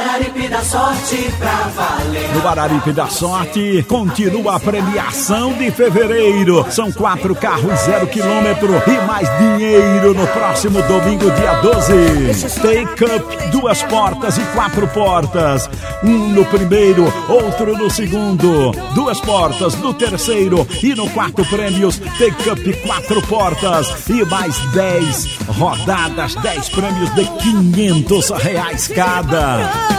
Araripe da Sorte pra valer. No Araripe da Sorte, continua a premiação de fevereiro. São 4 carros 0 quilômetro e mais dinheiro no próximo domingo, dia 12. Take Up, 2 portas e 4 portas. Um no primeiro, outro no segundo. 2 portas no terceiro e no quarto prêmios. Take Up 4 portas e mais 10 rodadas, 10 prêmios de R$500 cada.